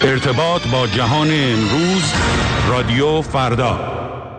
ارتباط با جهان امروز، رادیو فردا.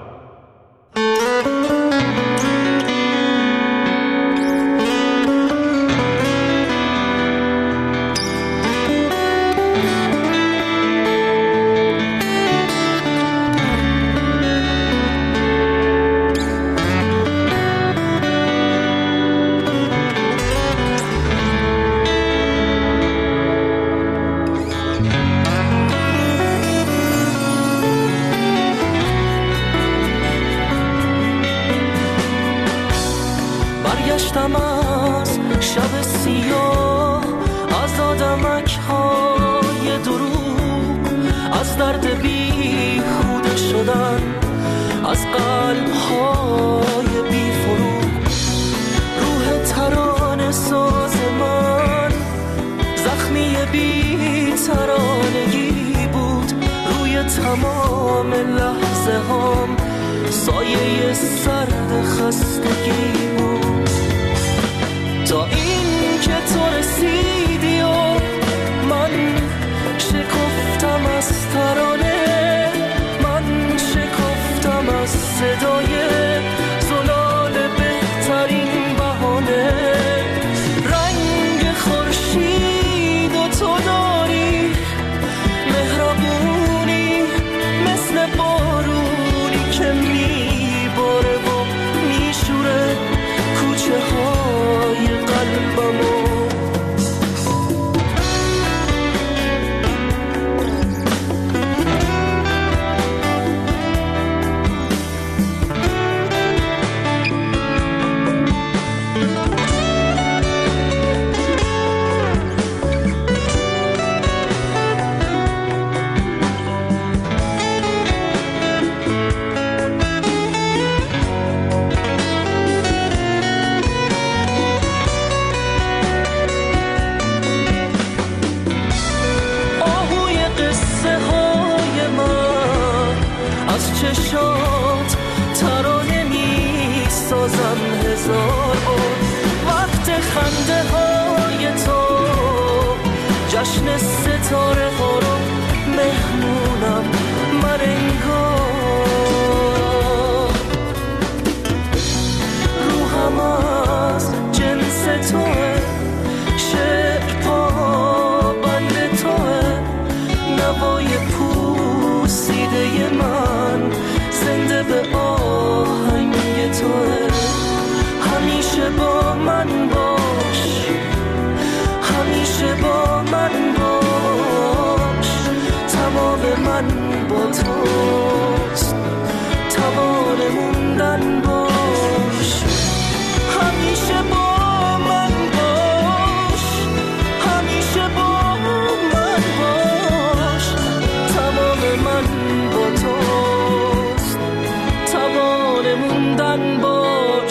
برگشتم از شب سیاه، از آدمک‌های دروغ، از درد بیهوده شدن، از قلب‌های بی‌فروغ. روح ترانه ساز من زخمی بی‌ترانگی بود، روی تمام لحظه هام سایه سرد خستگی بود. تا این که تو رسیدی و من شکفتم از ترانه، من شکفتم از صدای زلال بهترین بهانه. رنگ خورشید و تو داری مهربونی مثل بارونی که میباره و میشوره کوچه های قلبمو. چشات ترانه می سازم هزار بار. وقت خنده های تو جشن ستاره ها رو مهمونم من انگار. روحم از جنس توه، شعر پابند توه، نوای پوسیده من زنده به آهنگ توه. همیشه با من باش، همیشه با من باش، تمام من با توست، توان موندن باش. همیشه با من باش، همیشه با من باش، تمام من با توست، توان موندن باش.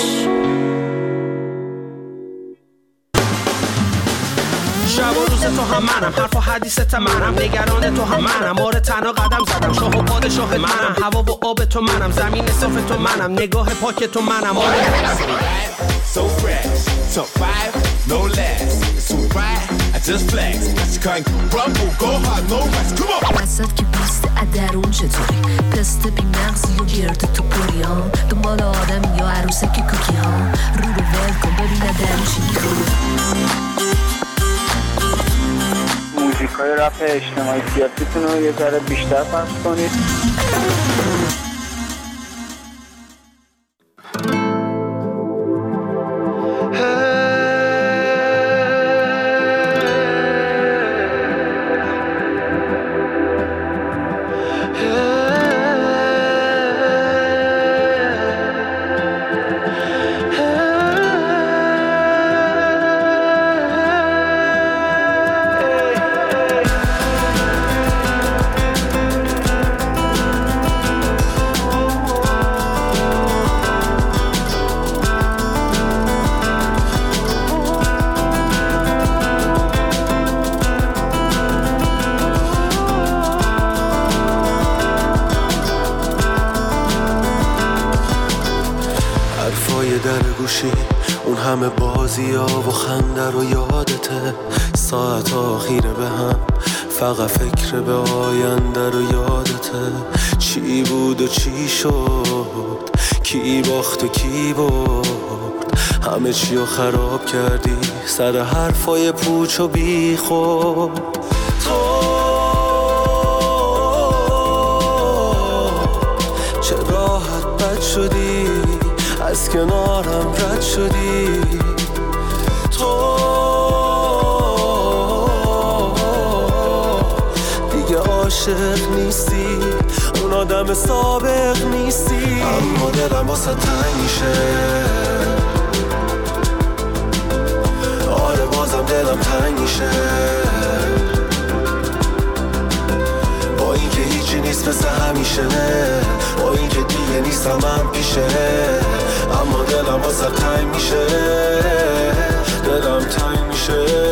شب و روز تو هم منم، حرف و حدیثت منم، نگران تو هم منم، آره تنها قدم زدم، شاه و پادشاه منم، هوا و آب تو منم، زمین صاف تو منم، نگاه پاک تو منم، آره. So fresh, top 5, no less. It's too bright, I just flex. I can't rumble, go hard, no rest. Come on. وسط که بیست ادرون چطوری؟ پست بی مغزی و گرد تو پوری ها، دنبال آدم یا عروسک کوکی ها، رو رو ول کن ببین ادرون چی میخوری. موزیکای رپ اجتماعی سیاسیتون رو یه ذره بیشتر پخش کنید. اون همه بازی ها و خنده رو یادته، ساعت ها خیره به هم فقط فکر به آینده رو یادته، چی بود و چی شد، کی باخت و کی برد، همه چی رو خراب کردی سر حرفای پوچ و بی خود. تو چه راحت بد شدی، از کنارم رد شدی. تو دیگه عاشق نیستی، اون آدم سابق نیستی. اما دلم واسه تنگ میشه، آره بازم دلم تنگ میشه، با اینکه هیچی نیست مثل همیشه، با اینکه دیگه نیستم من پیشه. اما دلم واسه تنگ میشه، دلم تنگ میشه.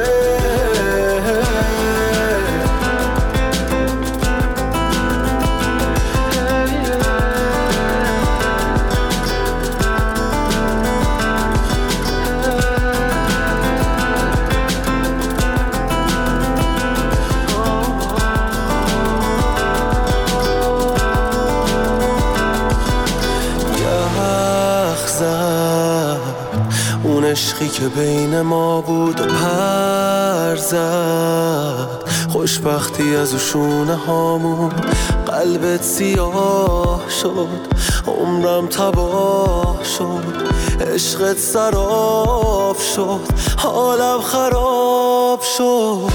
اون عشقی که بین ما بود و پر زد، خوشبختی از شونه هامون قلبت سیاه شد، عمرم تباه شد، عشقت سراب شد، حالم خراب شد.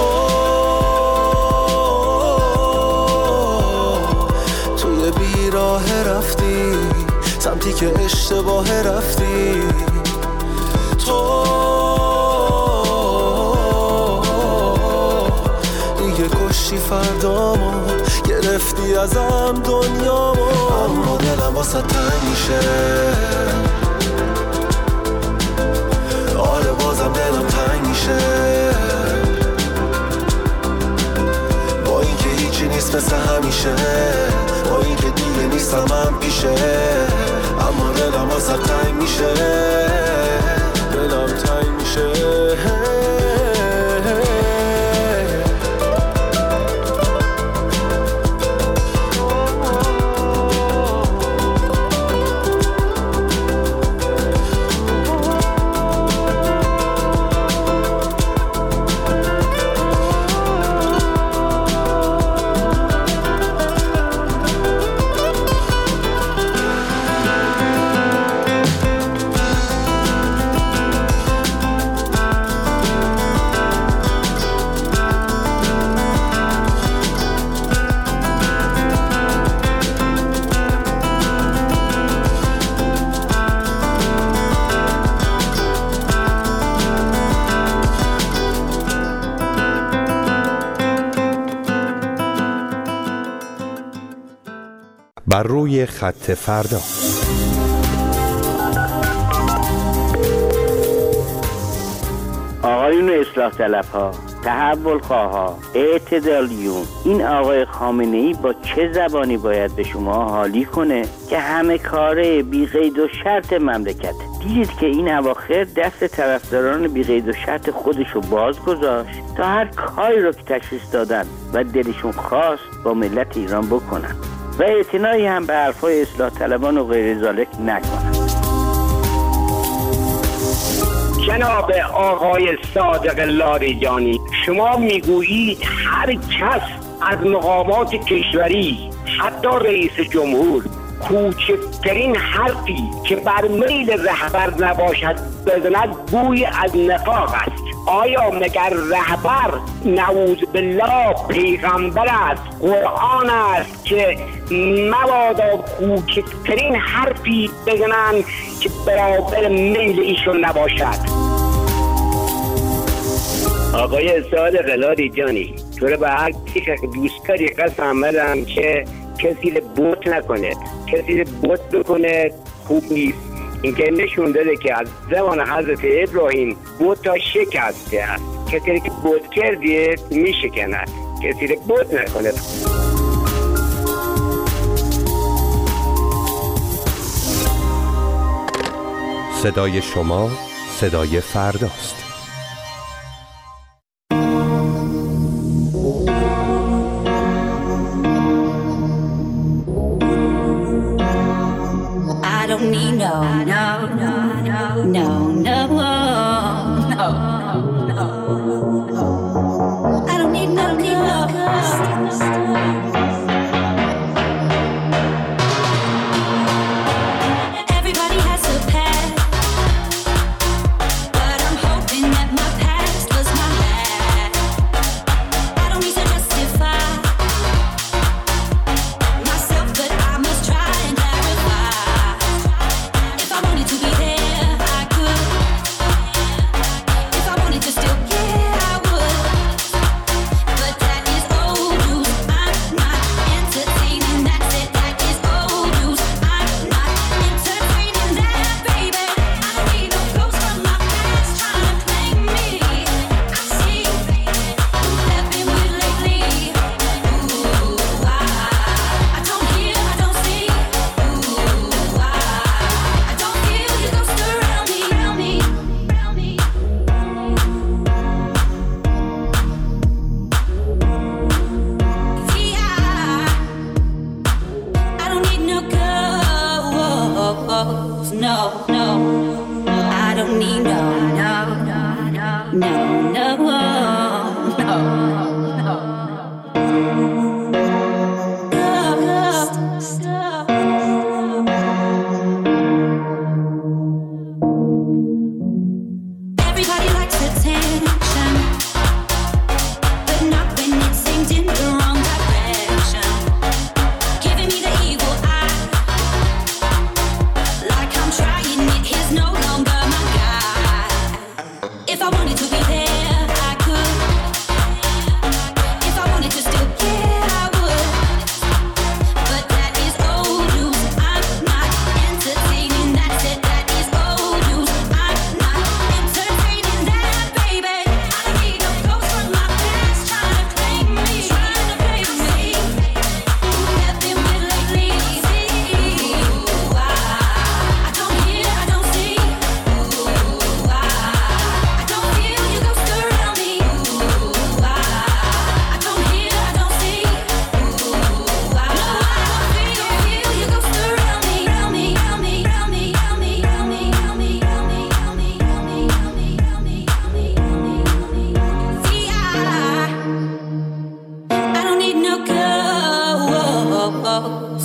توی بیراه رفتی سمتی که اشتباه رفتی. تو دیگه کشتی فردامو، گرفتی ازم دنیامو. اما دلم واسه تنگ میشه، آره بازم دلم تنگ میشه، با اینکه هیچی نیست مثل همیشه، با اینکه دیگه نیستم من پیشه. اما دلم واسه تنگ میشه، دلم تنگ میشه. بر روی خط فردا. آقایون اصلاح طلب‌ها، تحول خواها، اعتدالیون، این آقای خامنه‌ای با چه زبانی باید به شما حالی کنه که همه کاره بی قید و شرط مملکت؟ دیدید که این اواخر دست طرفداران بی قید و شرط خودشو باز گذاشت تا هر کاری رو که تشخیص دادن و دلشون خواست با ملت ایران بکنن و اعتنایی هم به حرفای اصلاح طلبان و غیر ذالک نکنن. جناب آقای صادق لاریجانی، شما میگویید هر کس از مقامات کشوری حتی رئیس جمهور کوچکترین حرفی که بر میل رهبر نباشد بزند بوی از نفاق است. آیا مگر رهبر نعوذ بالله پیغمبر است، قرآن است که مبادا کوچکترین حرفی بزنند که برابر میل ایشون نباشد؟ آقای صادق لاریجانی، تو رو به هر کسی که دوست داری قسم بدم که کسی رو بوت نکنه، کسی رو بوت بکنه خوب نیست. این که نشون داده که از زمان حضرت ابراهیم بوت ها شکسته است. کسی که بوت کردیه میشکند، کسی رو بوت نکنه. صدای شما صدای فرداست.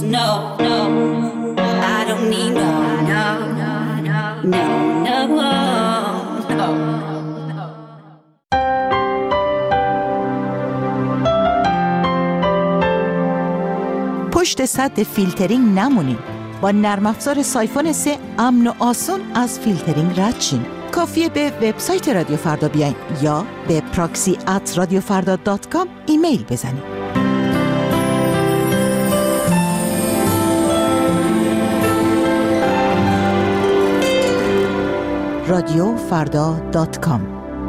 no, no. I don't need no, no, no, no, no. پشت سد فیلترینگ نمونین. با نرم افزار سایفون 3 امن و آسون از فیلترینگ رد شین. کافیه به وبسایت رادیو فردا بیاین یا به proxy@radiofarda.com ایمیل بزنین. radiofarda.com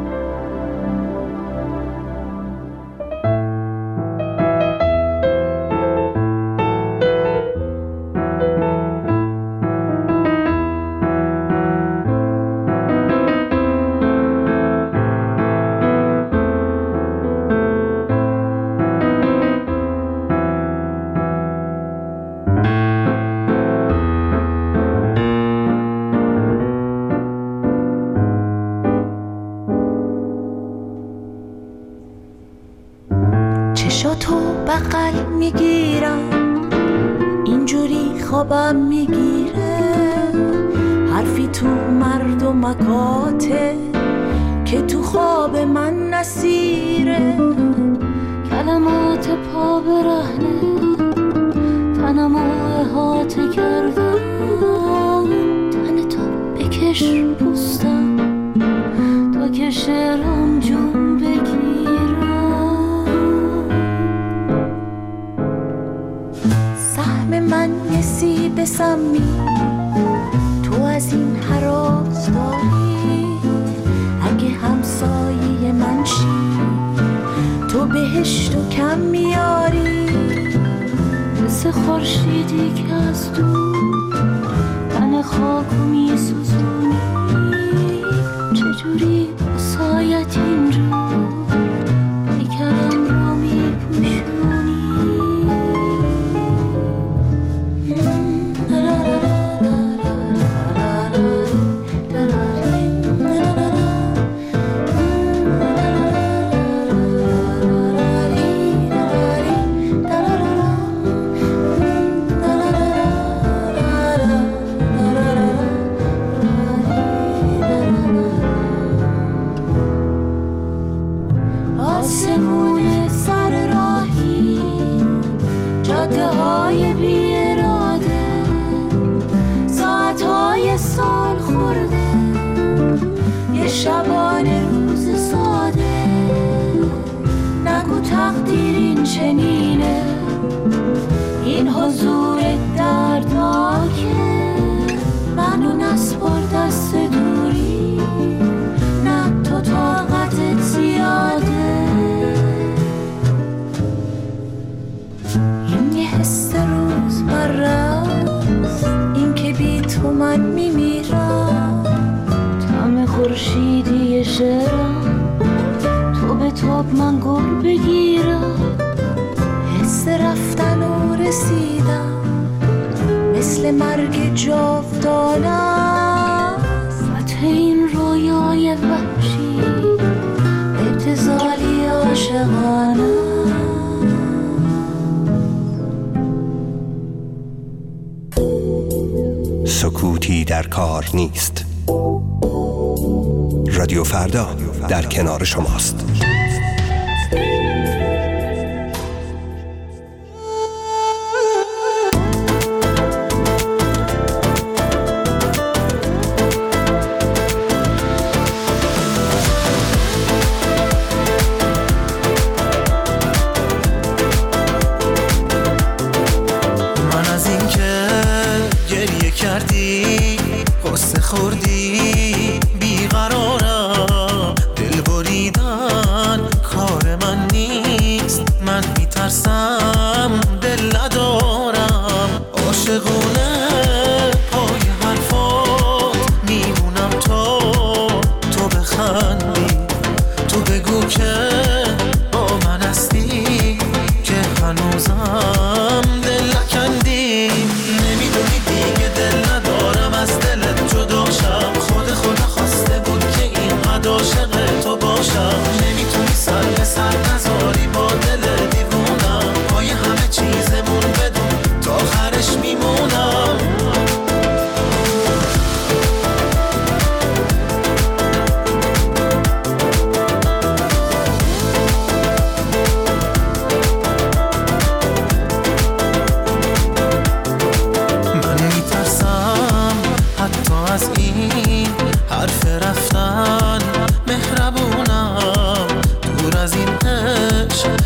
چشاتو بغل میگیرم اینجوری خوابم میگیره حرفی تو مردمکاته که تو خواب من نسیره کلمات پا برهنه تنمو احاطه کردم تن تو بکش پوستم تا که شعرم جون بگیرم من یه سیب سمی تو از این هراز داری اگه همسایه من شی تو بهشتو کم میاری مثل خورشیدی که از دور تن خاکو میسوزونی چجوری سایت اینجا پیکرم رو میپوشونی شبانه روز ساده نگو تقدیر این چنینه این حضور دردناکه منو نسپار دست دوری نه تو طاقتت زیاده این یه حس روز برست این که بی تو من میمیرم خورشیدی شعرم تو به تاب من گل بگیرم حس رفتن و رسیدم مثل مرگ جاودانه فتح این رویای وحشی ابتذالی عاشقانه سکوتی در کار نیست. رادیو فردا در کنار شماست. من از این که گریه کردی قصه خوردی بیقرارم دل بریدن کار من نیست من میترسم دل ندارم عاشقونه پای حرفات میمونم تو بخندی تو بگو که با من هستی که هنوزم دل نکندی نمیدونی دیگه دل ندارم از دلت جدا شم خدا خواسته بود که اینقدر عاشق تو باشم نمیتونی سر به سر نذاری با دل دیوونم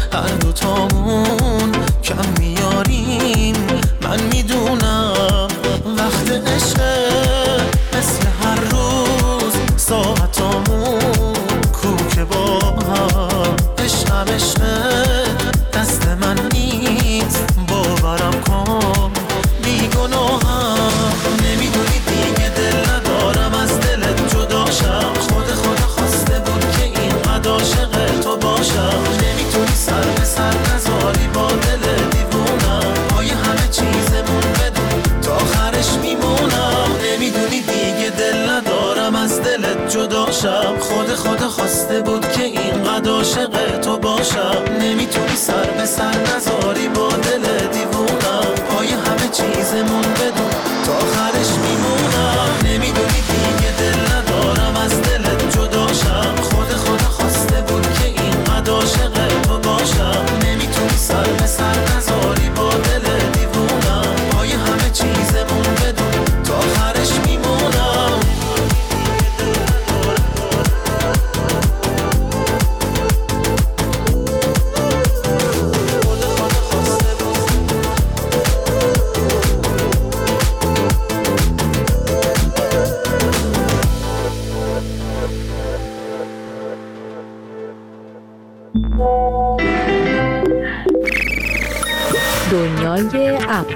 هر دوتامون کم میاریم. من میدونم وقت عشقه مثل هر روز ساعتامون کوکه با هم. عشقم عشقه دست من نیست باورم کن بیگناهم. نمیدونی دیگه دل ندارم از دلت جداشم. خدا خواسته بود که اینقدر عاشق تو باشم. نمیتونی سر به سر نذاری با دل دیوونم. پای همه چیزمون بدون تا آخرش میمونم. نمیدونی دیگه دل ندارم از دلت جداشم. خدا خواسته بود که اینقدر عاشق تو باشم. نمیتونی سر به سر نذاری با دل دیوونم. پای همه چیزمون بدون تا آخرش میمونم. نمیدونی دیگه دل ندارم از دلت جداشم. خدا خواسته بود که اینقدر عاشق تو باشم. نمیتونی سر به سر نذاری با دل دیوونم. پای همه چیزمون بدون تا آخرش میمونم. دنیای اپ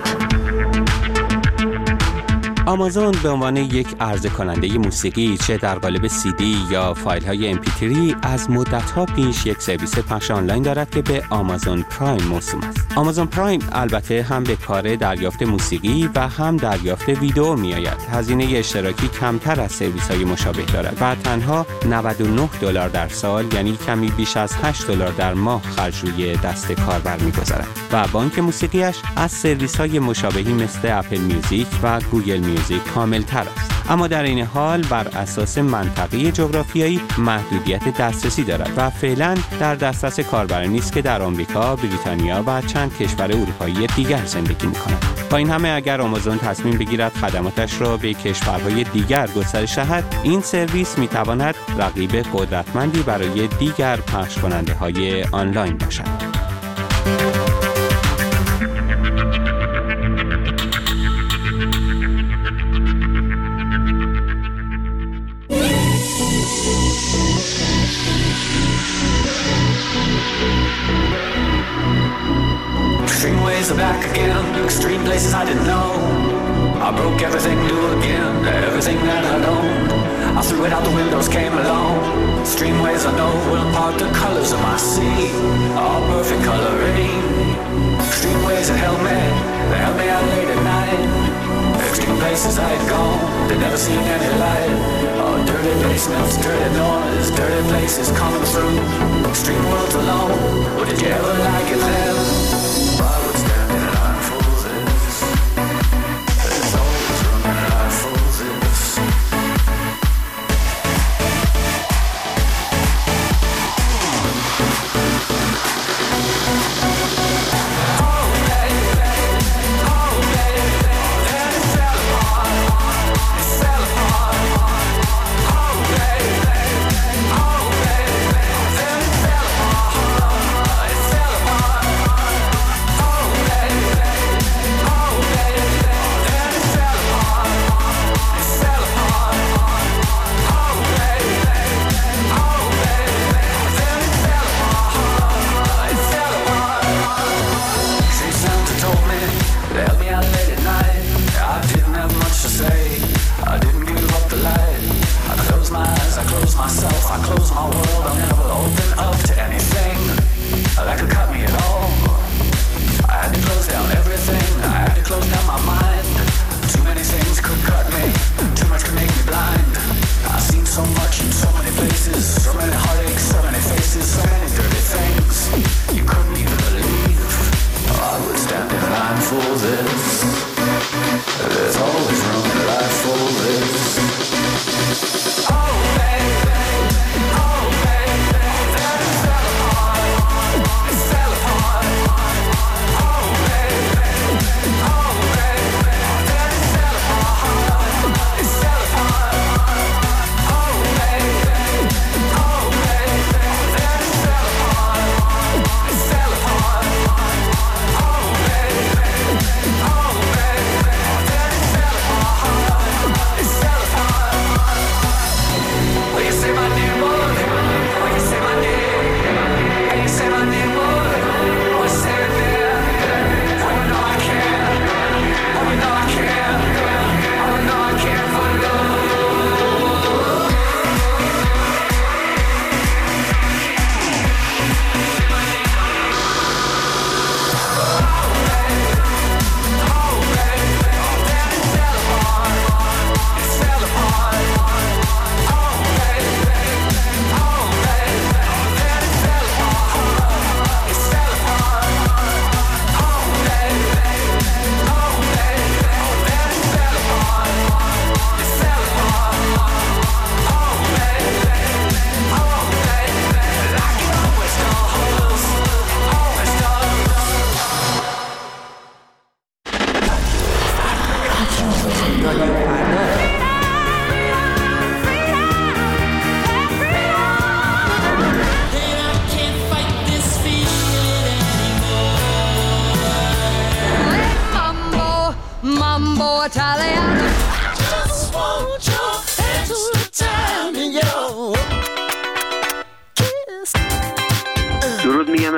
آمازون به عنوان یک عرضه کننده موسیقی چه در قالب CD یا فایل های MP3 از مدت‌ها پیش یک سرویس پخش آنلاین دارد که به آمازون پرایم موسوم است. آمازون پرایم البته هم به کار دریافت موسیقی و هم دریافت ویدئو می‌آید. هزینه اشتراکی کمتر از سرویس‌های مشابه دارد و تنها $99 در سال، یعنی کمی بیش از $8 در ماه خرج روی دست کاربر می‌گذارد و بانک موسیقیش از سرویس‌های مشابهی مثل اپل میوزیک و گوگل میوزیک کامل‌تر است. اما در این حال بر اساس منطقه جغرافیایی محدودیت دسترسی دارد و فعلا در دسترس کاربرانی نیست که در آمریکا، بریتانیا و چند کشور اروپایی دیگر زندگی می‌کنند. با این همه اگر آمازون تصمیم بگیرد خدماتش را به کشورهای دیگر گسترش دهد، این سرویس می‌تواند رقیب قدرتمندی برای دیگر پخش کننده‌های آنلاین باشد. Are back again, extreme places I didn't know. I broke everything new again, everything that I'd owned. I threw it out the windows, came along. Streamways I know will impart the colors of my sea, all perfect coloring. Streamways that held me out late at night. Extreme places I had gone, they'd never seen any light. Oh, dirty basements, dirty noise, dirty places coming through. Extreme worlds alone, well, did you ever like it then?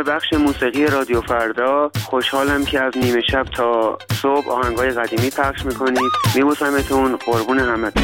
تمام بخش موسیقی رادیو فردا. خوشحالم که از نیمه شب تا صبح آهنگای قدیمی پخش میکنید. میبوسمتون، قربون همتون.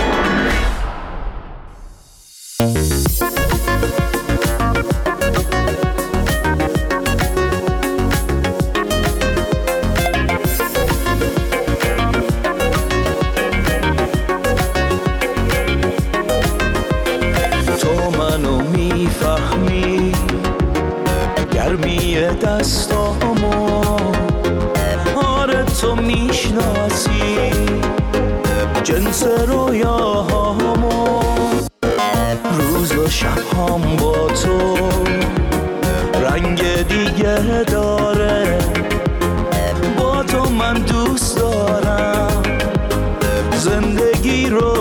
دستامو آره تو میشناسی جنس رویاهامو روز و شبهام با تو رنگ دیگه داره با تو من دوست دارم زندگی رو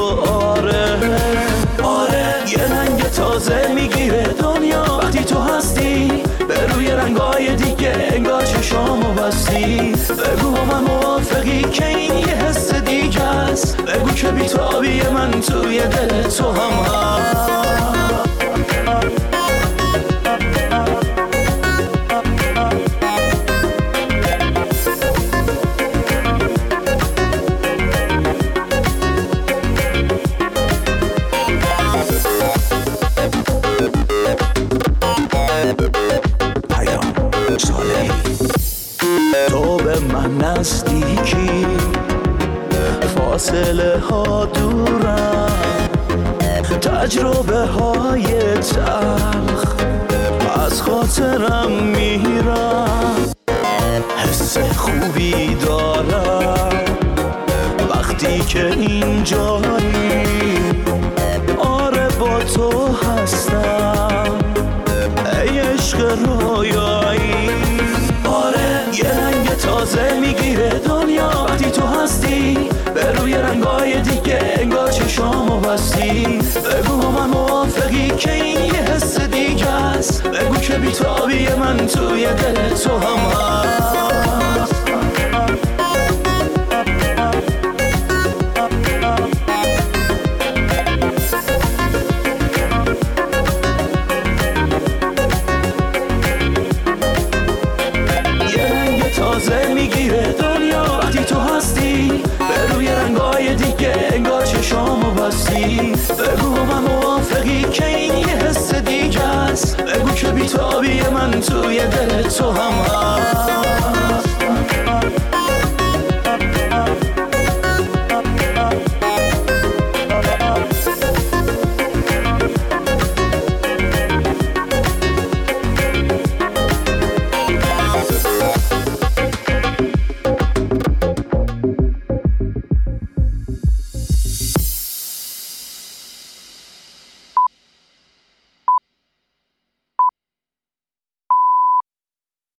آره یه رنگ تازه میگیره دنیا وقتی تو هستی به روی رنگای دیگه انگار چشامو بستی بگو با من موافقی که این یه حس دیگه است بگو که بی‌تابی من توی دل تو هم هست تو به من نزدیکی فاصله ها دورم تجربه های تلخ از خاطرم میرم حس خوبی دارم وقتی که اینجایی آره با تو هستم ای عشق رویایی آره یه رنگ تازه میگیره دنیا وقتی تو هستی به روی رنگای دیگه انگار چشامو بستی بگو با من موافقی که این یه حس دیگه است بگو که بی‌تابی من توی دل تو هم هست تازه میگیره دنیا وقتی تو هستی به روی رنگای دیگه انگار چشامو بستی بگو با من موافقی که این یه حس دیگه است بگو که بی‌تابی من توی دل تو هم هست